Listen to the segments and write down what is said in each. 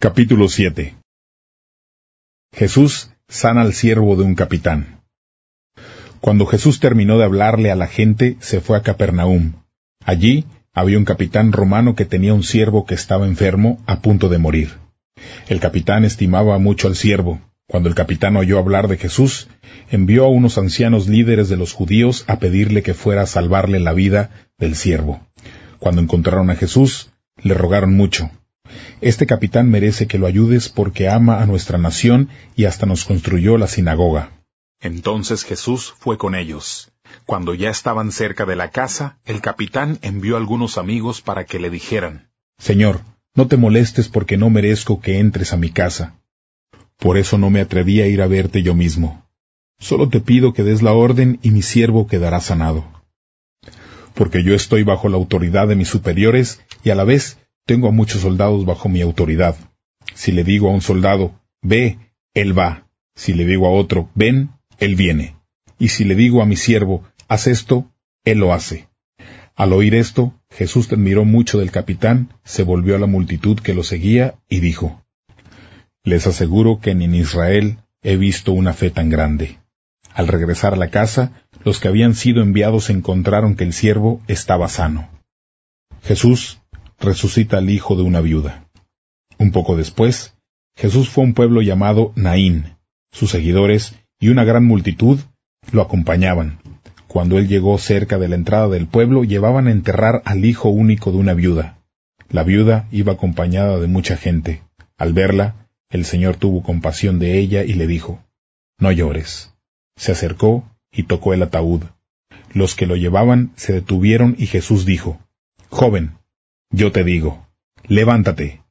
Capítulo 7. Jesús sana al siervo de un capitán. Cuando Jesús terminó de hablarle a la gente, se fue a Capernaum. Allí había un capitán romano que tenía un siervo que estaba enfermo, a punto de morir. El capitán estimaba mucho al siervo. Cuando el capitán oyó hablar de Jesús, envió a unos ancianos líderes de los judíos a pedirle que fuera a salvarle la vida del siervo. Cuando encontraron a Jesús, le rogaron mucho. Este capitán merece que lo ayudes porque ama a nuestra nación y hasta nos construyó la sinagoga. Entonces Jesús fue con ellos. Cuando ya estaban cerca de la casa, el capitán envió a algunos amigos para que le dijeran: Señor, no te molestes porque no merezco que entres a mi casa. Por eso no me atreví a ir a verte yo mismo. Solo te pido que des la orden y mi siervo quedará sanado. Porque yo estoy bajo la autoridad de mis superiores y a la vez tengo a muchos soldados bajo mi autoridad. Si le digo a un soldado, ve, él va. Si le digo a otro, ven, él viene. Y si le digo a mi siervo, haz esto, él lo hace. Al oír esto, Jesús admiró mucho del capitán, se volvió a la multitud que lo seguía y dijo: Les aseguro que ni en Israel he visto una fe tan grande. Al regresar a la casa, los que habían sido enviados encontraron que el siervo estaba sano. Jesús resucita al hijo de una viuda. Un poco después, Jesús fue a un pueblo llamado Naín. Sus seguidores y una gran multitud lo acompañaban. Cuando él llegó cerca de la entrada del pueblo, llevaban a enterrar al hijo único de una viuda. La viuda iba acompañada de mucha gente. Al verla, el Señor tuvo compasión de ella y le dijo: No llores. Se acercó y tocó el ataúd. Los que lo llevaban se detuvieron y Jesús dijo: Joven, yo te digo, levántate.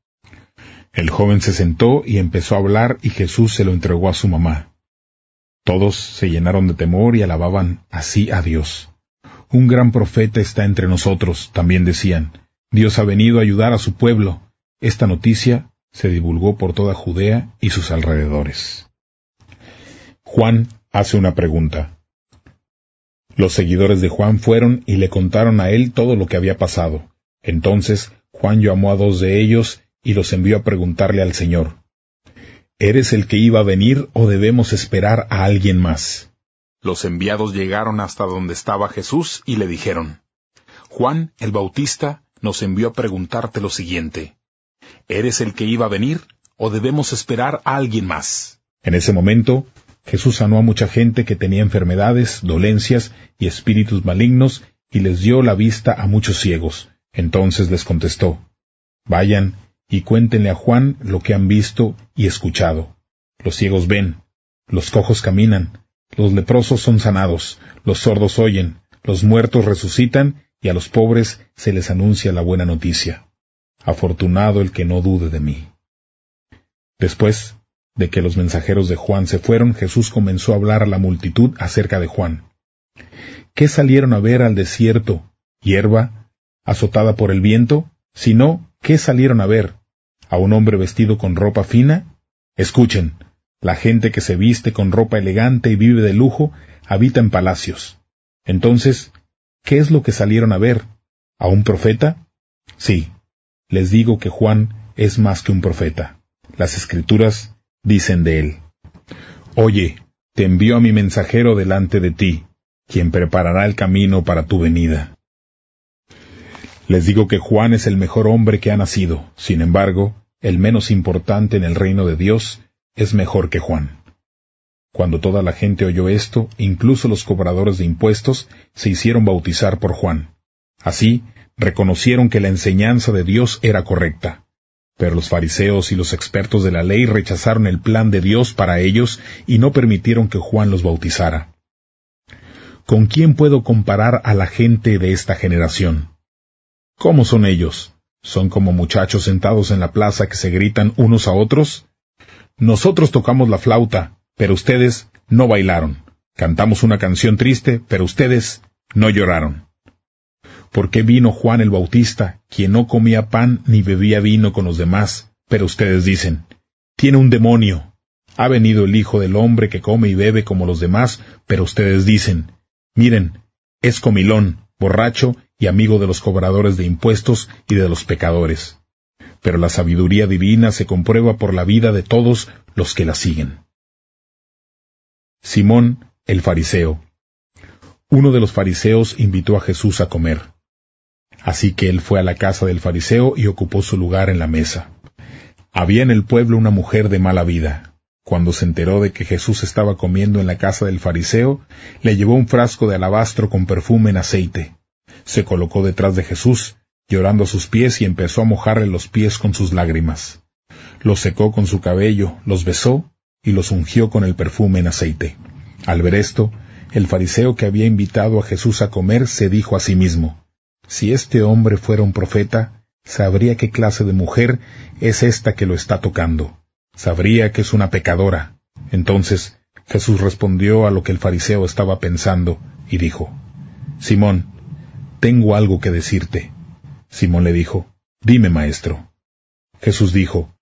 El joven se sentó y empezó a hablar y Jesús se lo entregó a su mamá. Todos se llenaron de temor y alababan así a Dios. Un gran profeta está entre nosotros, también decían. Dios ha venido a ayudar a su pueblo. Esta noticia se divulgó por toda Judea y sus alrededores. Juan hace una pregunta. Los seguidores de Juan fueron y le contaron a él todo lo que había pasado. Entonces Juan llamó a 2 de ellos y los envió a preguntarle al Señor: ¿Eres el que iba a venir o debemos esperar a alguien más? Los enviados llegaron hasta donde estaba Jesús y le dijeron: Juan el Bautista nos envió a preguntarte lo siguiente: ¿Eres el que iba a venir o debemos esperar a alguien más? En ese momento, Jesús sanó a mucha gente que tenía enfermedades, dolencias y espíritus malignos y les dio la vista a muchos ciegos. Entonces les contestó: Vayan y cuéntenle a Juan lo que han visto y escuchado. Los ciegos ven, los cojos caminan, los leprosos son sanados, los sordos oyen, los muertos resucitan y a los pobres se les anuncia la buena noticia. Afortunado el que no dude de mí. Después de que los mensajeros de Juan se fueron, Jesús comenzó a hablar a la multitud acerca de Juan. ¿Qué salieron a ver al desierto? ¿Hierba azotada por el viento? Si no, ¿qué salieron a ver? ¿A un hombre vestido con ropa fina? Escuchen, la gente que se viste con ropa elegante y vive de lujo habita en palacios. Entonces, ¿qué es lo que salieron a ver? ¿A un profeta? Sí, les digo que Juan es más que un profeta. Las Escrituras dicen de él: Oye, te envío a mi mensajero delante de ti, quien preparará el camino para tu venida. Les digo que Juan es el mejor hombre que ha nacido. Sin embargo, el menos importante en el reino de Dios es mejor que Juan. Cuando toda la gente oyó esto, incluso los cobradores de impuestos se hicieron bautizar por Juan. Así, reconocieron que la enseñanza de Dios era correcta. Pero los fariseos y los expertos de la ley rechazaron el plan de Dios para ellos y no permitieron que Juan los bautizara. ¿Con quién puedo comparar a la gente de esta generación? ¿Cómo son ellos? ¿Son como muchachos sentados en la plaza que se gritan unos a otros? Nosotros tocamos la flauta, pero ustedes no bailaron. Cantamos una canción triste, pero ustedes no lloraron. ¿Por qué vino Juan el Bautista, quien no comía pan ni bebía vino con los demás? Pero ustedes dicen: tiene un demonio. Ha venido el Hijo del Hombre que come y bebe como los demás, pero ustedes dicen: miren, es comilón, borracho y amigo de los cobradores de impuestos y de los pecadores. pero la sabiduría divina se comprueba por la vida de todos los que la siguen. Simón, el fariseo. Uno de los fariseos invitó a Jesús a comer. Así que él fue a la casa del fariseo y ocupó su lugar en la mesa. Había en el pueblo una mujer de mala vida. Cuando se enteró de que Jesús estaba comiendo en la casa del fariseo, le llevó un frasco de alabastro con perfume en aceite. Se colocó detrás de Jesús, llorando a sus pies, y empezó a mojarle los pies con sus lágrimas. Los secó con su cabello, los besó y los ungió con el perfume en aceite. Al ver esto, el fariseo que había invitado a Jesús a comer se dijo a sí mismo: si este hombre fuera un profeta, sabría qué clase de mujer es esta que lo está tocando. Sabría que es una pecadora. Entonces Jesús respondió a lo que el fariseo estaba pensando y dijo: Simón, tengo algo que decirte. Simón le dijo: dime, maestro. Jesús dijo: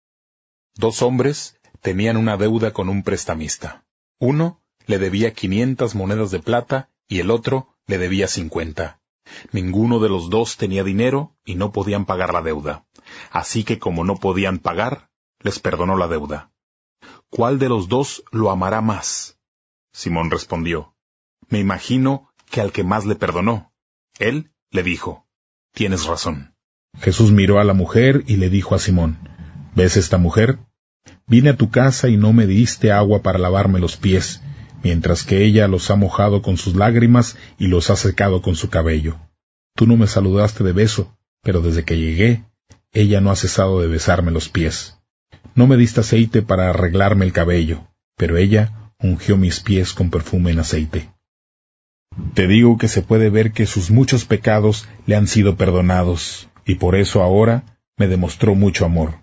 2 hombres tenían una deuda con un prestamista. Uno le debía 500 monedas de plata y el otro le debía 50. Ninguno de los dos tenía dinero y no podían pagar la deuda. Así que como no podían pagar, les perdonó la deuda. ¿Cuál de los dos lo amará más? Simón respondió: me imagino que al que más le perdonó. Él le dijo: tienes razón. Jesús miró a la mujer y le dijo a Simón: ¿ves esta mujer? Vine a tu casa y no me diste agua para lavarme los pies, mientras que ella los ha mojado con sus lágrimas y los ha secado con su cabello. Tú no me saludaste de beso, pero desde que llegué, ella no ha cesado de besarme los pies. No me diste aceite para arreglarme el cabello, pero ella ungió mis pies con perfume en aceite. Te digo que se puede ver que sus muchos pecados le han sido perdonados, y por eso ahora me demostró mucho amor.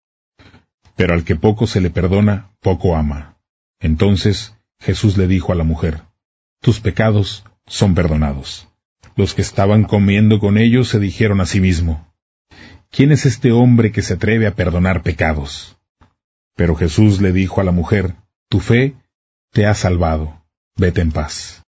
Pero al que poco se le perdona, poco ama. Entonces Jesús le dijo a la mujer: tus pecados son perdonados. Los que estaban comiendo con ellos se dijeron a sí mismos: ¿quién es este hombre que se atreve a perdonar pecados? Pero Jesús le dijo a la mujer: tu fe te ha salvado, vete en paz.